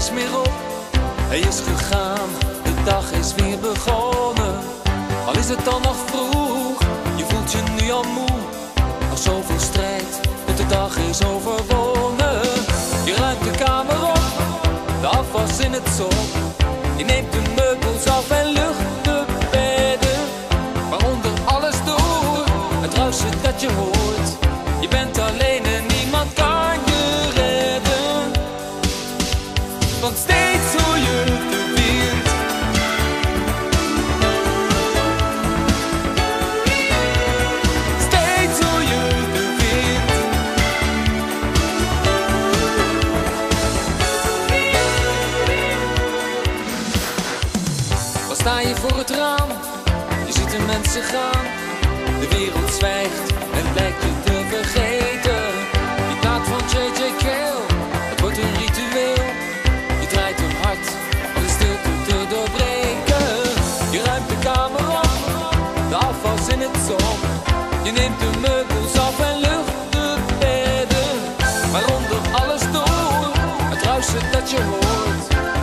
is meer op. Hij is gegaan, de dag is weer begonnen. Al is het dan nog vroeg, je voelt je nu al moe. Nog zoveel strijd, tot de dag is overwonnen. Je ruimt de kamer op, de afwas in het zon. Je neemt de meubels af en lucht de bedden. Maar onder alles door, het ruisen dat je hoort. Je bent alleen en niemand kan je redden. Want steeds hoe je de wind. Steeds hoe je de wind. Dan sta je voor het raam, je ziet de mensen gaan. De wereld zwijgt en lijkt je te vergeten. Die plaat van J.J. Cale, het wordt een ritueel. Je draait hem hard om de stilte te doorbreken. Je ruimt de kamer op, de afwas in het zon. Je neemt de meubels af en lucht de bedden. Maar onder alles door, het ruisen dat je hoort.